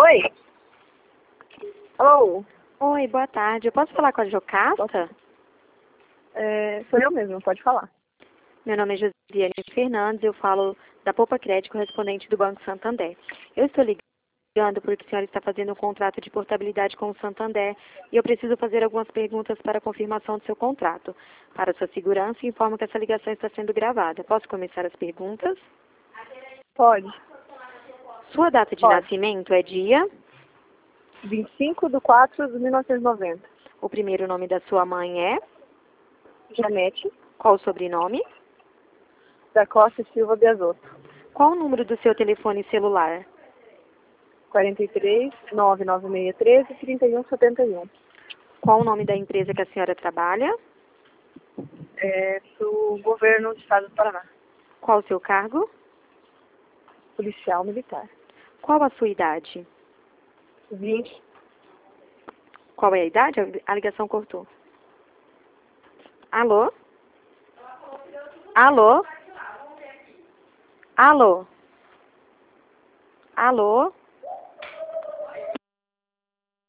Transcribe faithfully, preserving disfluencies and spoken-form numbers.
Oi. Alô. Oi, boa tarde. Eu posso falar com a Jocasta? É, sou eu mesmo, pode falar. Meu nome é Josiane Fernandes, eu falo da Poupa Crédito, correspondente do Banco Santander. Eu estou ligando porque a senhora está fazendo um contrato de portabilidade com o Santander e eu preciso fazer algumas perguntas para a confirmação do seu contrato. Para sua segurança, informo que essa ligação está sendo gravada. Posso começar as perguntas? Pode. Sua data de Pode. nascimento é dia? vinte e cinco de quatro de mil novecentos e noventa. O primeiro nome da sua mãe é? Janete Qual o sobrenome? da Costa Silva Biasotto. Qual o número do seu telefone celular? quarenta e três, nove nove seis três, trinta e um setenta e um. Qual o nome da empresa que a senhora trabalha? É do governo do estado do Paraná. Qual o seu cargo? Policial militar. Qual a sua idade? vinte. Qual é a idade? A ligação cortou. Alô? Alô? Alô? Alô?